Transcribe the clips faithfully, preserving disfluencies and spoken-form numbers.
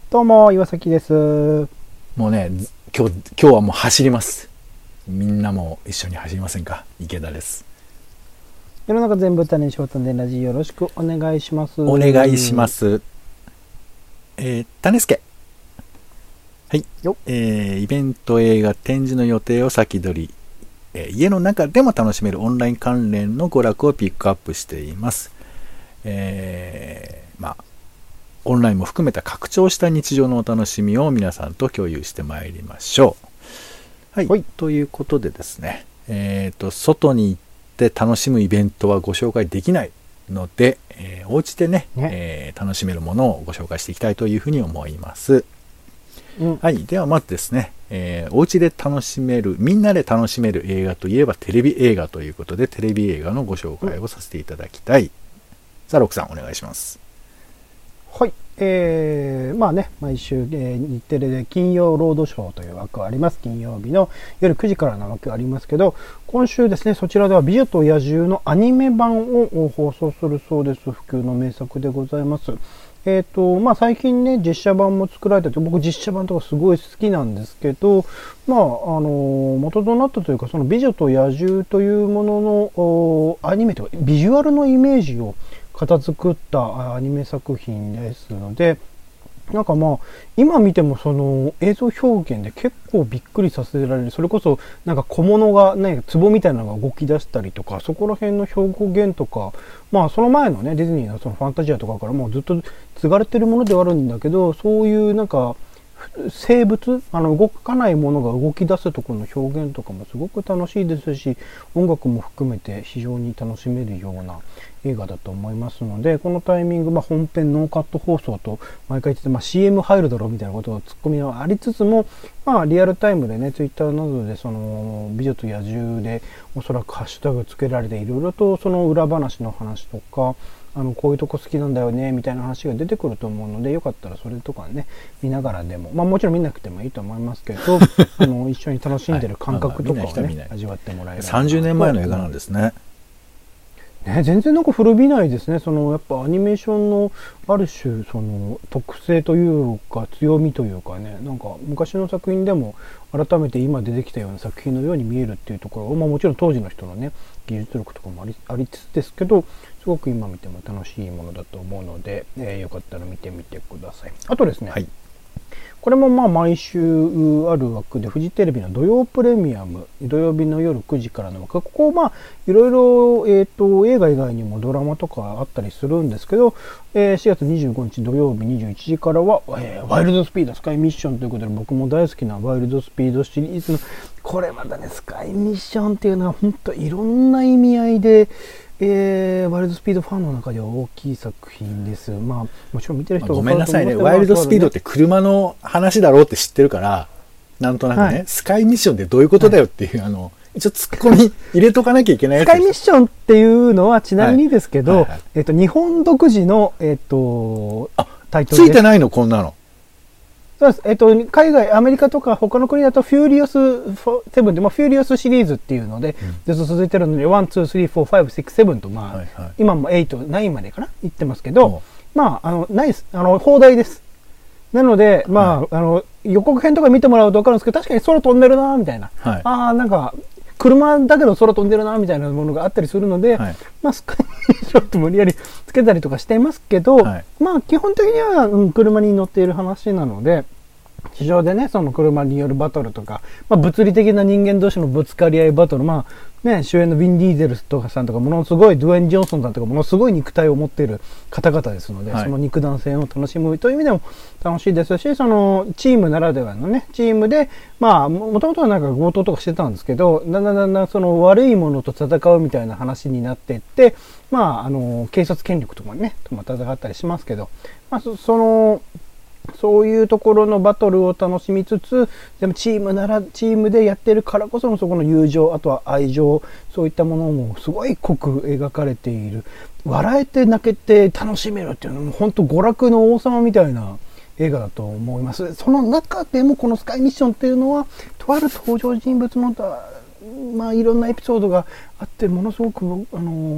どうも岩崎です。 もうね、今日今日はもう走ります。みんなも一緒に走りませんか。池田です。 世の中全部種商店でラジオよろしくお願いします。 お願いします。えー、種助。はい。よえー、イベント、映画、展示の予定を先取り、えー、家の中でも楽しめるオンライン関連の娯楽をピックアップしています。えー、まあオンラインも含めた拡張した日常のお楽しみを皆さんと共有してまいりましょう。はい。はい、ということでですね、えっと、外に行って楽しむイベントはご紹介できないので、えー、お家でね、ねえー、楽しめるものをご紹介していきたいというふうに思います。うん、はい。ではまずですね、えー、お家で楽しめる、みんなで楽しめる映画といえばテレビ映画ということで、テレビ映画のご紹介をさせていただきたい。うん、さあ、ロクさんお願いします。 はい、えー、まあね、毎週、えー、日テレで金曜ロードショーという枠があります。金曜日の夜くじからの枠がありますけど、今週ですね、そちらでは美女と野獣のアニメ版を放送するそうです。不朽の名作でございます。えっと、まあ最近ね、実写版も作られてて、僕実写版とかすごい好きなんですけど、まあ、あの、元となったというか、その美女と野獣というもののアニメというか、ビジュアルのイメージを形作ったアニメ作品ですので、なんかまあ今見てもその映像表現で結構びっくりさせられる。それこそなんか小物がね、壺みたいなのが動き出したりとか、そこら辺の表現とか、まあその前のねディズニーのそのファンタジアとかからもうずっと継がれてるものではあるんだけど、そういうなんか生物、あの動かないものが動き出すところの表現とかもすごく楽しいですし、音楽も含めて非常に楽しめるような映画だと思いますので、このタイミング、まあ、本編ノーカット放送と毎回言ってて、まあ、シーエム 入るだろうみたいなことをツッコミはありつつも、まあ、リアルタイムでねツイッターなどでその美女と野獣でおそらくハッシュタグつけられていろいろとその裏話の話とか、あのこういうとこ好きなんだよねみたいな話が出てくると思うので、よかったらそれとかね見ながらでも、まあもちろん見なくてもいいと思いますけどあの一緒に楽しんでる感覚とかをね、味わってもらえる。 さんじゅうねんまえの映画なんですね。 ね、全然なんか古びないですね。そのやっぱアニメーションのある種その特性というか強みというかね、なんか昔の作品でも改めて今出てきたような作品のように見えるっていうところ、まあもちろん当時の人のね技術力とかもあり、ありつつですけど、すごく今見ても楽しいものだと思うので、えー、よかったら見てみてください。あとですね、はい、これもまあ毎週ある枠で、フジテレビの土曜プレミアム、土曜日の夜くじからの枠、ここまあいろいろ、えっと映画以外にもドラマとかあったりするんですけど、えー、しがつにじゅうごにち土曜日にじゅういちじからは、えー、ワイルドスピードスカイミッションということで、僕も大好きなワイルドスピードシリーズの、これまたねスカイミッションっていうのは本当いろんな意味合いで、えー、ワイルドスピードファンの中では大きい作品です。まあもちろん見てる人はごめんなさいね、ワイルドスピードって車の話だろうって知ってるから、なんとなくね、はい、スカイミッションってどういうことだよっていう、はい、あの一応ツッコミ入れとかなきゃいけないやつです。 スカイミッションっていうのはちなみにですけど、はいはいはい、えっと日本独自のえっとタイトルです。ついてないのこんなの。 そうです。えっと、海外、アメリカとか他の国だと、フューリオスセブンで、まあ、フューリオスシリーズっていうので、ずっと続いてるので、ワン、ツー、スリー、フォー、ファイブ、シックス、セブンと、まあ、はいはい、今もエイト、ナインまでかな言ってますけど、まあ、あの、ナイス、あの、放題です。なので、まあ、はい、あの、予告編とか見てもらうと分かるんですけど、確かに空飛んでるなみたいな。はい、ああ、なんか、車だけど空飛んでるなみたいなものがあったりするので、はい、まあスカイミッションと無理やりつけたりとかしていますけど、はい、まあ基本的には、うん、車に乗っている話なので、地上でね、その車によるバトルとか、まあ、物理的な人間同士のぶつかり合いバトル、まあね、主演のヴィン・ディーゼルとかさんとか、ものすごい、ドゥエイン・ジョンソンさんとか、ものすごい肉体を持っている方々ですので、はい、その肉弾戦を楽しむという意味でも楽しいですし、そのチームならではのね、チームで、まあ、もともとはなんか強盗とかしてたんですけど、だんだんだんだんその悪いものと戦うみたいな話になっていって、まあ、あの、警察権力とかね、とも戦ったりしますけど、まあ、そ, その、そういうところのバトルを楽しみつつ、でもチームならチームでやってるからこそのそこの友情、あとは愛情、そういったものもすごい濃く描かれている。笑えて泣けて楽しめるっていうのも本当娯楽の王様みたいな映画だと思います。その中でもこのスカイミッションっていうのは、とある登場人物のまあいろんなエピソードがあって、ものすごくあの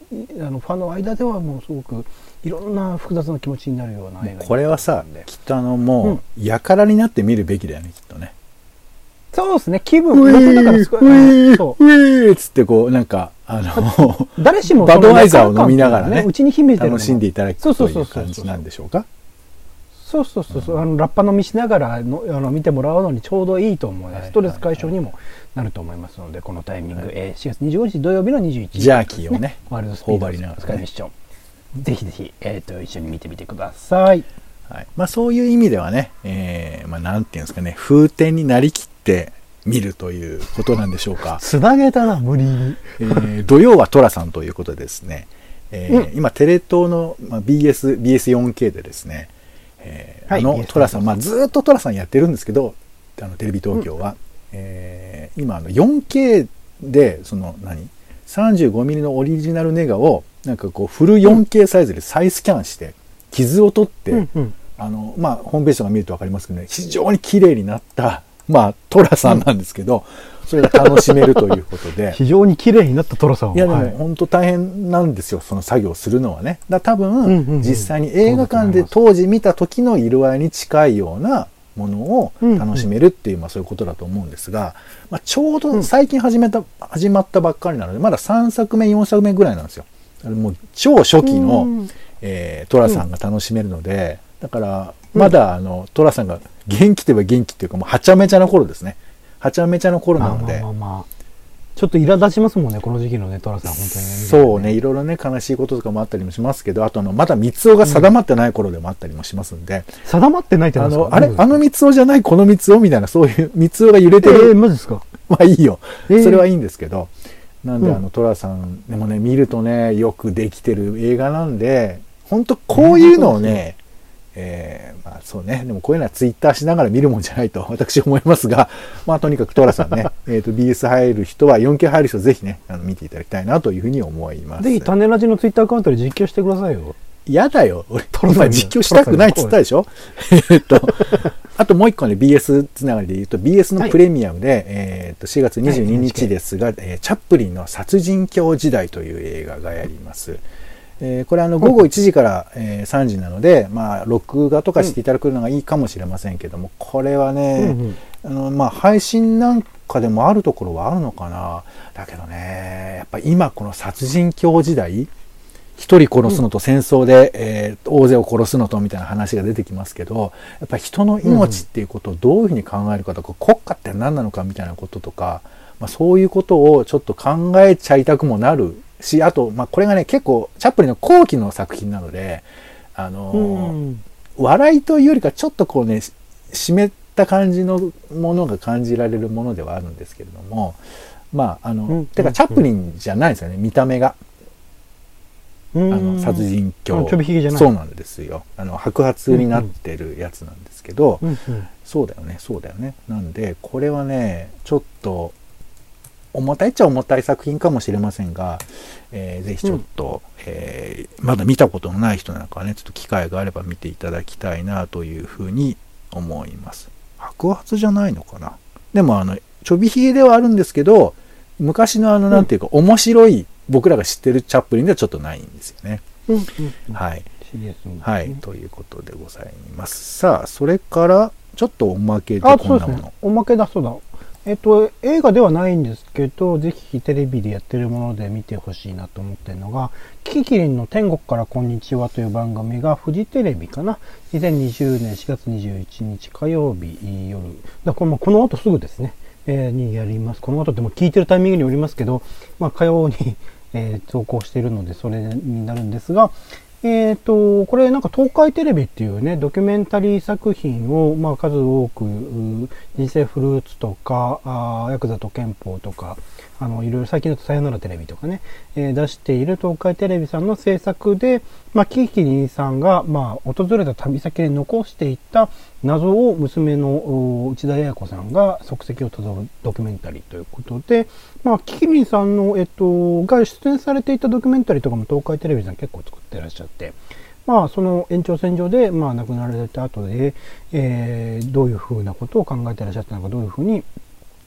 あのファンの間ではもうすごくいろんな複雑な気持ちになるような映画。 これはさ、きっとあのもうやからになって見るべきだよね、きっとね。 そうですね、気分う僕だからえすごいー、 そううえーっつってこうなんかあの誰しもバドワイザーを飲みながらねうちに秘めてる楽しんでいただくそうというそうそうそう感じなんでしょうか。 そうそうそうそう、あのラッパ飲みしながらのあの見てもらうのにちょうどいいと思う、 はいはいはい、 ストレス解消にもなると思いますので、このタイミング、はい、えー、しがつにじゅうごにち土曜日のにじゅういちじ、ね、 ジャーキーをねワールドスピード頬張りながらねスカイミッション、ぜひぜひ、えー、と一緒に見てみてください。 はい、まあそういう意味ではね、えー、まあなんていうんですかね、風天になりきって見るということなんでしょうか。 つなげたな無理に、 えー、土曜はトラさんということでですね、えーうん、今テレ東の、まあ、ビーエス、ビーエスよんケー でですね、えーはい、あのトラさん、まあ、ずっとトラさんやってるんですけど、あのテレビ東京は、うん、えー、今あの よんケー でその何 さんじゅうごミリ のオリジナルネガをなんかこうフル よんケー サイズで再スキャンして傷を取って、うんうん、あのまあホームページとか見ると分かりますけどね、非常に綺麗になったまあトラさんなんですけど、うん、それが楽しめるということで非常に綺麗になったトラさんは、 いやでも本当大変なんですよ、その作業するのはね。だ多分、うんうんうん、実際に映画館で当時見た時の色合いに近いようなものを楽しめるっていう、うんうん、まあそういうことだと思うんですが、まあ、ちょうど最近始めた、うん、始まったばっかりなのでまださんさくめよんさくめぐらいなんですよ。もう超初期の、うん、えー、トラさんが楽しめるので、うん、だからまだあのトラさんが元気といえば元気っていうかもうはちゃめちゃな頃ですね。はちゃめちゃな頃なので、 まあまあまあまあ、ちょっと苛立ちますもんね、この時期のね、トラさん、本当にね。 そうね、いろいろね、悲しいこととかもあったりもしますけど、あとの、まだ三つ男が定まってない頃でもあったりもしますんで。うん、 定まってないって何ですか？ あの、あれ、あの三つ男じゃない、この三つ男みたいな、そういう三つ男が揺れてる。 えー、マジですか？ まあいいよ。えー、それはいいんですけど。なんで、あの、トラさん、でもね、見るとね、よくできてる映画なんで、本当こういうのをね、えー、まあそうね、でもこういうのはツイッターしながら見るもんじゃないと私思いますが、まあとにかくトラさんね、えっと ビーエス 入る人は よんケー 入る人はぜひね、あの見ていただきたいなというふうに思います。 ぜひ種ラジのツイッターアカウントで実況してくださいよ。 やだよ、俺トラさん実況したくないって言ったでしょ。えっとあともう一個ね ビーエス つながりで言うと ビーエス のプレミアムで、はい、えっとしがつにじゅうににちですが、はい、えー、チャップリンの殺人狂時代という映画がやります。えー、これあの午後いちじから、えー、さんじなので、まあ、録画とかしていただくのがいいかもしれませんけども、これはね、うんうん、あのまあ、配信なんかでもあるところはあるのかな。だけどね、やっぱ今この殺人狂時代、一人殺すのと戦争で、うん、えー、大勢を殺すのとみたいな話が出てきますけど、やっぱ人の命っていうことをどういうふうに考えるかとか、うん、国家って何なのかみたいなこととか、まあ、そういうことをちょっと考えちゃいたくもなるし、あと、まあ、これがね、結構、チャップリンの後期の作品なので、あのーうん、笑いというよりか、ちょっとこうね、湿った感じのものが感じられるものではあるんですけれども、まあ、あの、うん、てか、チャップリンじゃないですよね、見た目が。うん、あの、殺人狂。 ちょびひげじゃない。 そうなんですよ。あの、白髪になってるやつなんですけど、うんうん、そうだよね、そうだよね。なんで、これはね、ちょっと、重たいっちゃ重たい作品かもしれませんが、えー、ぜひちょっと、うん、えー、まだ見たことのない人なんかはね、ちょっと機会があれば見ていただきたいなというふうに思います。白髪じゃないのかな。でもあのちょびひげではあるんですけど、昔のあのなんていうか、うん、面白い僕らが知ってるチャップリンではちょっとないんですよね。うんうんうん、はい、はい、ということでございます。さあ、それからちょっとおまけでこんなもの。あ、そうですね、おまけだそうだ。えっと、映画ではないんですけど、ぜひテレビでやってるもので見てほしいなと思ってるのが、キキキリンの天国からこんにちはという番組がフジテレビかな。にせんにじゅうねんしがつにじゅういちにち火曜日夜。だこのこの後すぐですね、えー、にやります。この後っても聞いてるタイミングによりますけど、まあ火曜に、えー、投稿しているのでそれになるんですが、えっと、これなんか東海テレビっていうね、ドキュメンタリー作品を、まあ数多く、人生フルーツとか、あヤクザと憲法とか、あの、いろいろ最近だとさよならテレビとかね、えー、出している東海テレビさんの制作で、まあ、キキキリンさんが、まあ、訪れた旅先で残していった謎を娘の内田彩子さんが足跡をたどるドキュメンタリーということで、まあ、キキリンさんの、えっと、が出演されていたドキュメンタリーとかも東海テレビさん結構作ってらっしゃって、まあ、その延長線上で、まあ、亡くなられた後で、えー、どういうふうなことを考えてらっしゃったのか、どういうふうに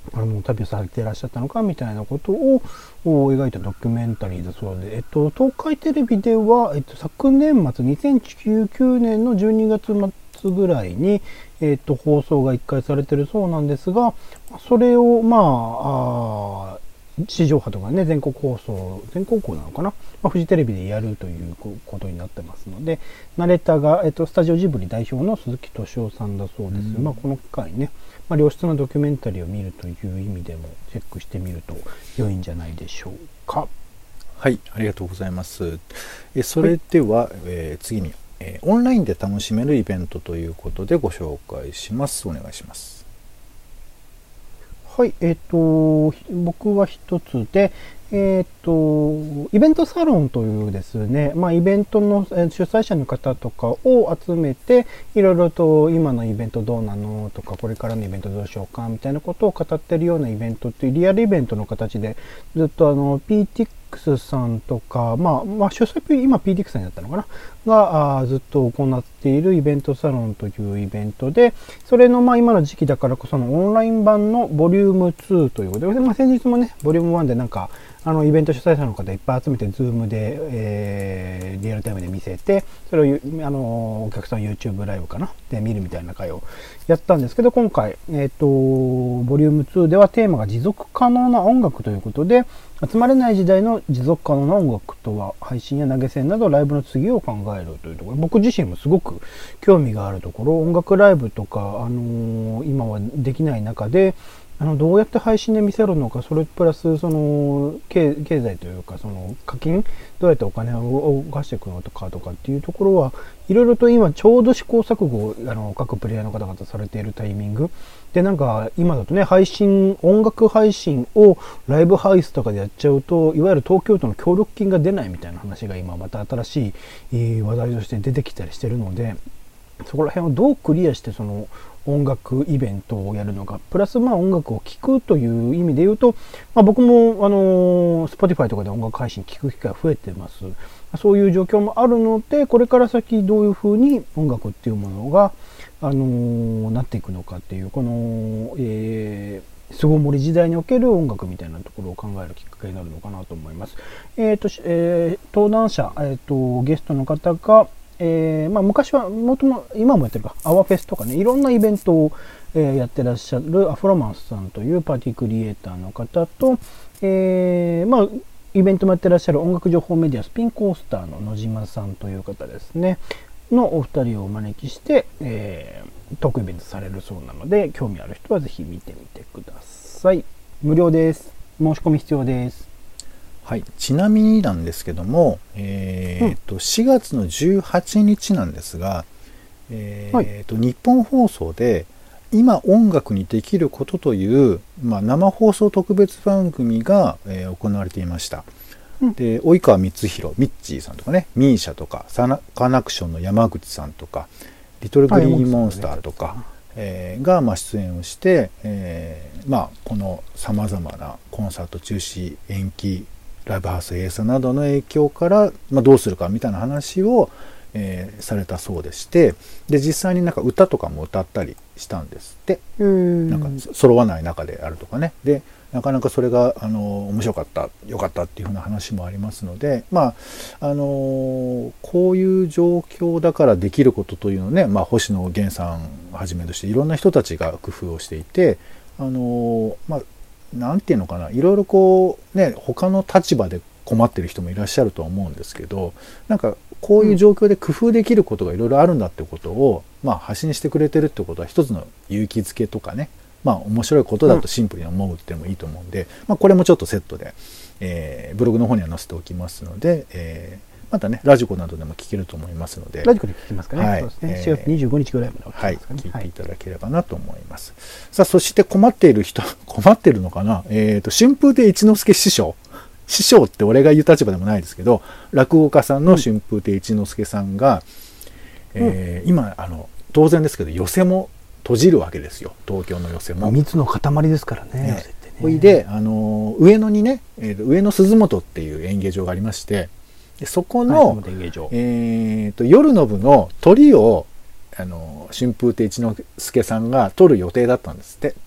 あの旅をされていらっしゃったのかみたいなことを描いたドキュメンタリーだそうで、えっと、東海テレビでは、えっと、昨年末にせんじゅうきゅうねんのじゅうにがつ末ぐらいに、えっと、放送がいっかいされてるそうなんですが、それをまあ、あ地上波とかね、全国放送、全国放送なのかな、まあ、フジテレビでやるということになってますので、ナレーターが、えっと、スタジオジブリ代表の鈴木敏夫さんだそうです。まあ、この機会にね、まあ、良質なドキュメンタリーを見るという意味でもチェックしてみると良いんじゃないでしょうか。 はい、ありがとうございます。えそれでは、はい、えー、次に、えー、オンラインで楽しめるイベントということでご紹介します。お願いします。 はい、えっと、僕は一つで、えっと、イベントサロンというですね、まあ、イベントの主催者の方とかを集めて、いろいろと今のイベントどうなのとか、これからのイベントどうしようかみたいなことを語ってるようなイベントっていうリアルイベントの形で、ずっとあの、ピーティックス さんとか、まあ、まあ、主催、今 ピーティックス さんになったのかなが、あずっと行っているイベントサロンというイベントで、それのまあ今の時期だからこそのオンライン版のボリュームツーということで、まあ、先日もね、ボリュームワンでなんか、あのイベント主催者の方いっぱい集めて、ズームで、えー、リアルタイムで見せて、それをあのお客さん YouTube ライブかなで見るみたいな会をやったんですけど、今回、えっと、ボリュームツーではテーマが持続可能な音楽ということで、集まれない時代の持続可能な音楽とは、配信や投げ銭などライブの次を考えるというところ、僕自身もすごく興味があるところ、音楽ライブとか、あのー、今はできない中で、あのどうやって配信で見せるのか、それプラスその 経, 経済というか、その課金どうやってお金を動かしていくのとかとかっていうところはいろいろと今ちょうど試行錯誤をあの各プレイヤーの方々されているタイミングで、なんか今だとね、配信音楽配信をライブハウスとかでやっちゃうと、いわゆる東京都の協力金が出ないみたいな話が今また新しい話題として出てきたりしてるので、そこら辺をどうクリアしてその音楽イベントをやるのか、プラスまあ音楽を聴くという意味で言うと、まあ、僕もあの Spotify とかで音楽配信聴く機会が増えてます。そういう状況もあるので、これから先どういうふうに音楽っていうものが、あのー、なっていくのかっていう、この、えー、巣ごもり時代における音楽みたいなところを考えるきっかけになるのかなと思います。えっと、えー、登壇者、えっと、ゲストの方が、えーまあ、昔はもとも今もやってるかアワフェスとかね、いろんなイベントを、えー、やってらっしゃるアフロマンスさんというパーティークリエイターの方と、えーまあ、イベントもやってらっしゃる音楽情報メディアスピンコースターの野島さんという方ですねのお二人をお招きして、えー、トークイベントされるそうなので、興味ある人はぜひ見てみてください。無料です。申し込み必要です。 はい、ちなみになんですけども、えーとうん、しがつのじゅうはちにちなんですが、えーとはい、日本放送で今音楽にできることという、まあ、生放送特別番組が、えー、行われていました。うん、で及川光弘、ミッチーさんとかね、ミーシャとかサカナクションの山口さんとかリトルグリーンモンスターとか、えー、が、まあ、出演をして、えーまあ、このさまざまなコンサート中止延期ライブハウス閉鎖などの影響から、まあ、どうするかみたいな話を、えー、されたそうでして、で実際になんか歌とかも歌ったりしたんですって。なんか揃わない中であるとかね。でなかなかそれがあの面白かった良かったっていうふうな話もありますので、まああのー、こういう状況だからできることというのをね、まあ、星野源さんはじめとしていろんな人たちが工夫をしていて、あのー、まあなんていうのかな、いろいろこうね、他の立場で困ってる人もいらっしゃると思うんですけど、なんかこういう状況で工夫できることがいろいろあるんだってことを、うん、まあ発信してくれてるってことは一つの勇気づけとかね、まあ面白いことだとシンプルに思うっていうのもいいと思うんで、うん、まあこれもちょっとセットで、えー、ブログの方には載せておきますので、えーまたね、ラジコなどでも聞けると思いますので。 ラジコで聞きますかね。 はい、 そうですね。しがつにじゅうごにちぐらいまで、 ね、はい、聞いていただければなと思います。はい、さあ、そして困っている人、困っているのかな、えっと、春風亭一之輔師匠。師匠って俺が言う立場でもないですけど、落語家さんの春風亭一之輔さんが、うん、えー、今、あの、当然ですけど、寄席も閉じるわけですよ。東京の寄席も。 密の塊ですからね、 ね、 寄席ってね。 ほいで、あの、上野にね、えー、上野鈴本っていう演芸場がありまして、でそこの、はい、えー、と夜の部の鳥をあの春風亭一之輔さんが撮る予定だったんですって。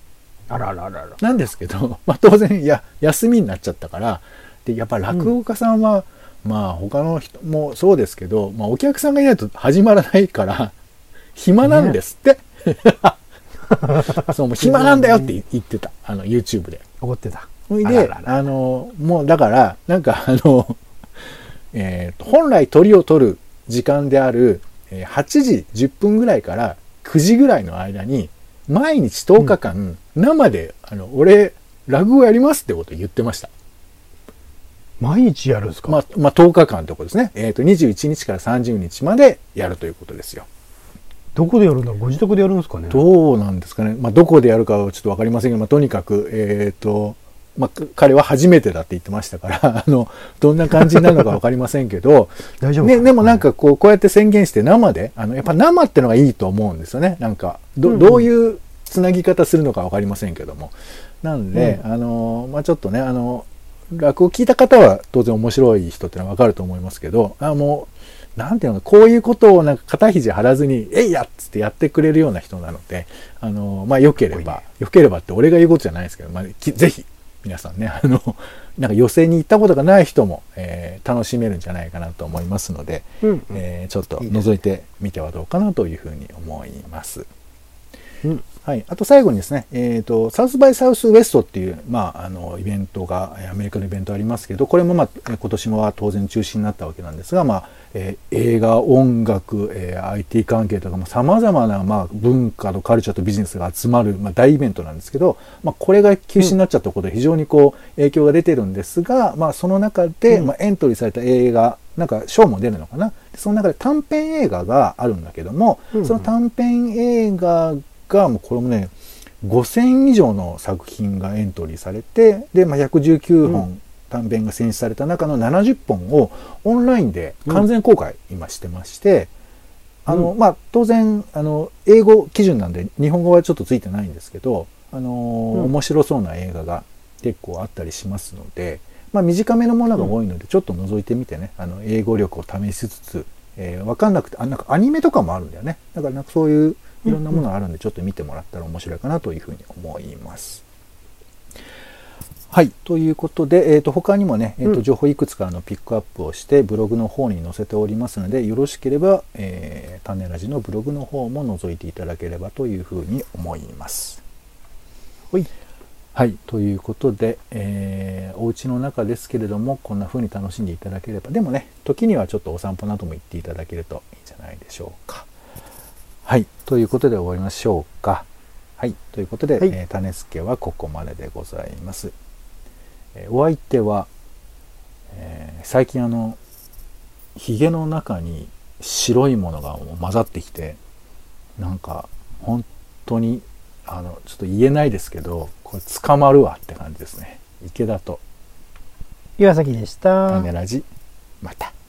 あらららら。 なんですけど、まあ当然、いや、休みになっちゃったから、で、やっぱ落語家さんは、うん、まあ他の人もそうですけど、まあお客さんがいないと始まらないから、暇なんですって。ね、そう、もう暇なんだよって言ってた。あの、YouTube で。 怒ってた。 それで、あの、もうだから、なんかあの、えー、本来鳥を取る時間である、はちじじゅっぷんぐらいからくじぐらいの間に、毎日とおかかん生で、うん、あの、俺、落語やりますってことを言ってました。 毎日やるんですか？ まあ、まあ、とおかかんってことですね。えっと、にじゅういちにちからさんじゅうにちまでやるということですよ。 どこでやるんだろう？ご自宅でやるんですかね？ どうなんですかね。まあ、どこでやるかはちょっとわかりませんけど、まあ、とにかく、えっと、まあ、彼は初めてだって言ってましたから、あの、どんな感じになるのかわかりませんけど、 大丈夫ね、でもなんかこう、こうやって宣言して生で、あの、やっぱ生ってのがいいと思うんですよね。なんか、ど、うんうん、どういうつなぎ方するのかわかりませんけども。なんで、うん、あの、まあ、ちょっとね、あの、落語聞いた方は当然面白い人ってのはわかると思いますけど、あ、もう、なんていうのか、こういうことをなんか肩肘張らずに、えいやっつってやってくれるような人なので、あの、まあ、良ければ、良ければって俺が言うことじゃないですけど、まあ、ぜひ、皆さんね、あの、なんか寄席に行ったことがない人も、えー、楽しめるんじゃないかなと思いますので、うんうん、えー、ちょっと覗いてみてはどうかなというふうに思います。うん、はい。あと最後にですね、えっと、サウスバイサウスウェストっていう、まあ、あの、イベントが、アメリカのイベントありますけど、これもまあ、今年もは当然中止になったわけなんですが、まあ、えー、映画、音楽、えー、アイティー 関係とか、まあ、様々な、まあ、文化とカルチャーとビジネスが集まる、まあ、大イベントなんですけど、まあ、これが休止になっちゃったことで非常にこう、影響が出てるんですが、まあ、その中で、まあ、エントリーされた映画、なんか賞も出るのかな。その中で短編映画があるんだけども、うんうん、その短編映画が、もうこれもね、ごせんいじょうの作品がエントリーされて、で、まあ、ひゃくじゅうきゅうほん短編が選出された中のななじゅっぽんをオンラインで完全公開今してまして、うん、あの、まあ、当然、あの、英語基準なんで日本語はちょっとついてないんですけど、あの、うん、面白そうな映画が結構あったりしますので、まあ、短めのものが多いので、ちょっと覗いてみてね、あの、英語力を試しつつ、えー、わかんなくて、あ、なんかアニメとかもあるんだよね。だからなんかそういういろんなものがあるんで、ちょっと見てもらったら面白いかなというふうに思います。はい。ということで、えっと、他にもね、えっと、情報いくつかのピックアップをして、ブログの方に載せておりますので、よろしければ、えー、種ラジのブログの方も覗いていただければというふうに思います。はい。はい。ということで、えー、お家の中ですけれども、こんな風に楽しんでいただければ、でもね、時にはちょっとお散歩なども行っていただけるといいんじゃないでしょうか。はい。ということで終わりましょうか。はい。ということで、はい、えー、種助はここまででございます。えー、お相手は、えー、最近あの、髭の中に白いものが混ざってきて、なんか、本当に、あの、ちょっと言えないですけど、これ捕まるわって感じですね。池田と岩崎でした。 種ラジ、また。